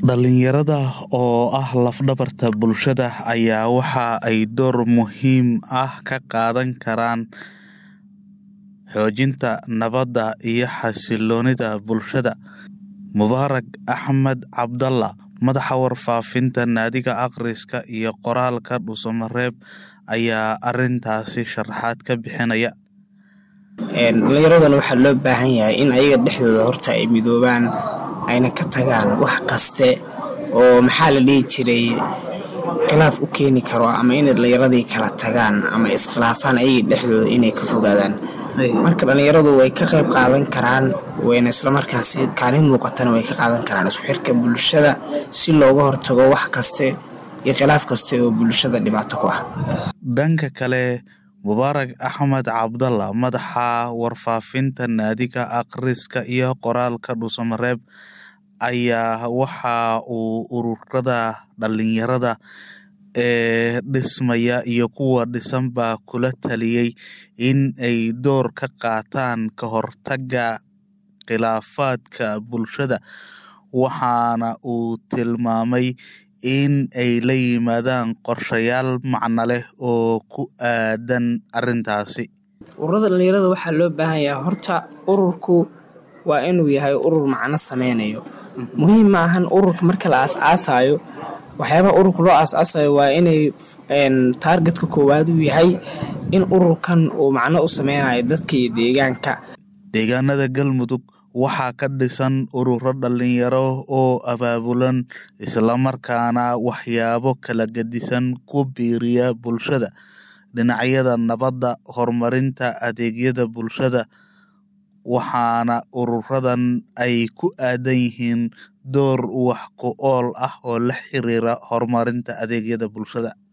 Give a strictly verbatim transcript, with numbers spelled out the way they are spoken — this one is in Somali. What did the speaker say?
Dhalinyarada oo ah laf-dhabarta bulshada ayaa waxa ay door muhiim ah ka qaadan karaan xoojinta nabadda iyo xasilloonida bulshada. Mubaarak Axmed Cabdalla, madaxa warfaafinta Naadiga Akhriska iyo Qoraalka Dhuusamareeb, ayaa arrintaasi sharaxaad ka bixinaya. Dhalinyaradana waxaa loo baahan yahay in ayaga dhexdooda horta ay midoobaan, ayna ka tagaan wax kaste oo maxaa la dhihi jiray khilaaf u keeni karo, ama inay dhalinyaradii kala tagaan ama iskhilaafaan ayaga dhexdooda inay ka fogaadaan. Marka dhalinyaradu way ka qayb qaadan karaan, wayna isla markaasi kaalin muuqatana way ka qaadan karaan isku xirka bulshada si looga hortago wax kaste iyo khilaaf kaste oo bulshada dhibaato ku ah. Dhanka kale, Mubaarak Axmed Cabdalla, madaxa warfaafinta Naadiga Akhriska iyo Qoraalka Dhuusamareeb, ayaa waxa uu ururada dhalinyarada ee dhismaya iyo kuwa dhisanba kula taliyay in ay door ka qaataan ka hortagga khilaafaadka bulshada, waxaana uu tilmaamay in ay la yimaadaan qorshayaal macno leh oo ku aadan arrintaasi. Ururada dhalinyarada waxaa loo baahan yahay horta ururku waa inuu yahay urur macno sameynayo. Muhiim ma ahan ururka marka la aas-aasayo, waxyaabaha ururka loo aas-aasayo waa inay taargetka koowaad uu yahay in ururkan uu macno u sameynayo dadka iyo deegaanka. Deegaanada Galmudug waxaa ka dhisan ururo dhalinyaro oo abaabulan, isla markaana waxyaabo kala gedisan ku biiriya bulshada, dhinacyada nabadda, horumarinta adeegyada bulshada, waxaana ururadan ay ku aadan yihiin door wax ku ool ah oo la xiriira horumarinta adeegyada bulshada.